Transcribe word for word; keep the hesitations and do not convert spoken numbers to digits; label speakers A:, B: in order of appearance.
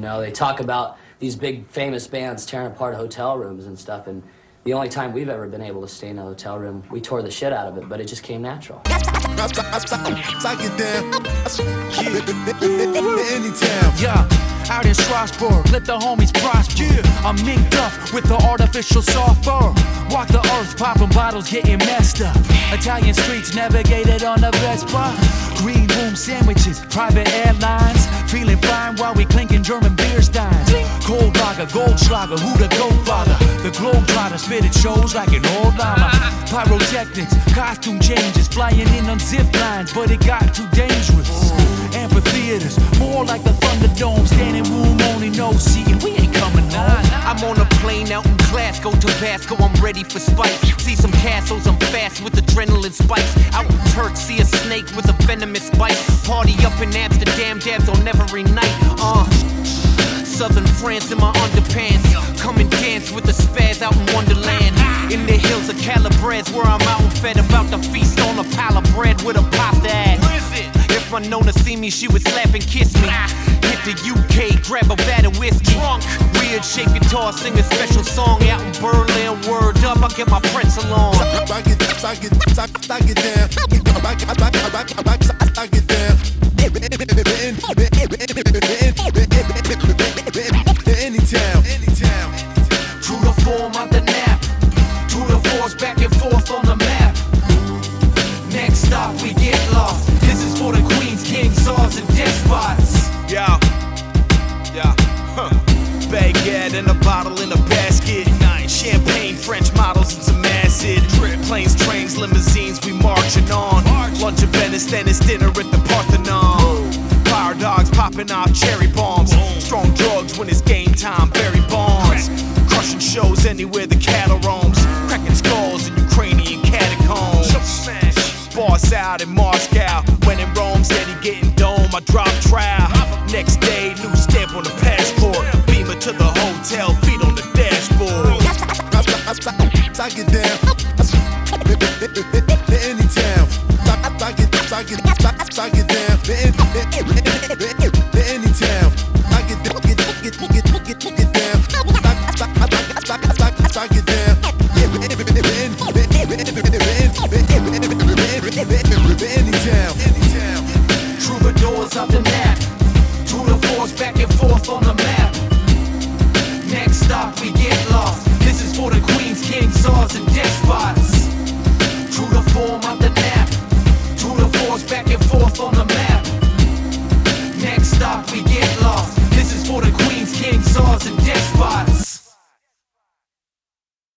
A: know, they talk about these big famous bands tearing apart hotel rooms and stuff, and the only time we've ever been able to stay in a hotel room, we tore the shit out of it, but it just came natural.
B: Yeah, out in Strasbourg, let the homies prosper. I'm minked up with the artificial soft fur. Walk the earth, popping bottles, getting messed up. Italian streets navigated on a Vespa. Green room sandwiches, private airlines. Feeling fine while we clinking German beer steins. Cold lager, Goldschlager, who the goat father? The globetrotter spitted shows like an old llama. Pyrotechnics, costume changes, flying in on zip lines, but it got too dangerous. Amphitheaters, more like the Thunderdome. Standing room only, no seating, we ain't coming on.
C: I'm on a plane out in Glasgow, Tabasco, I'm ready for spice. See some castles, I'm fast with adrenaline spikes. Out in Turk, see a snake with a venomous bite. Party up in Amsterdam, dabs on every night. Uh, Southern France in my underpants. Come and dance with the spaz out in Wonderland. In the hills of Calabres, where I'm out and fed, about to feast on a pile of bread with a pasta ad. If my Nona see me, she would slap and kiss me. Hit the U K, grab a vat of whiskey. Drunk, weird shape guitar, sing a special song. Out in Berlin, word up, I get my pretzel on.
D: Back it, back it, back it down. Back it, back it, back it, back it down. Any town, any town.
B: True to form of the nap. True to force back and forth on the map. Next stop, we get lost. This is for the queens, kings, czars, and despots.
E: Yeah, yeah, huh. Baguette and a bottle in a basket. Champagne, French models, and some acid. Planes, trains, limousines, we marching on. Lunch at Venice, then it's dinner at the Parthenon. Fire dogs popping off cherry bombs. Strong drugs when it's game time, Barry Bonds. Crushing shows anywhere the cattle roams. Cracking skulls in Ukrainian catacombs. Boss out in Moscow. When in Rome, steady getting dome. I drop trowel. Next day, new stamp on the passport. Beamer to the hotel, feet on the dashboard.
D: Back it down. Any town. Back it, back it, back it down. Any town. Back it, get, get, get, get, get, get down. Back it down. Any town, any town.
B: Troubadours of the nap. True to force back and forth on the map. Next stop, we get lost. This is for the queens, kings, czars, and despots. True to form of the nap. True to force back and forth on the map. Next stop, we get lost. This is for the queens, kings, czars, and despots.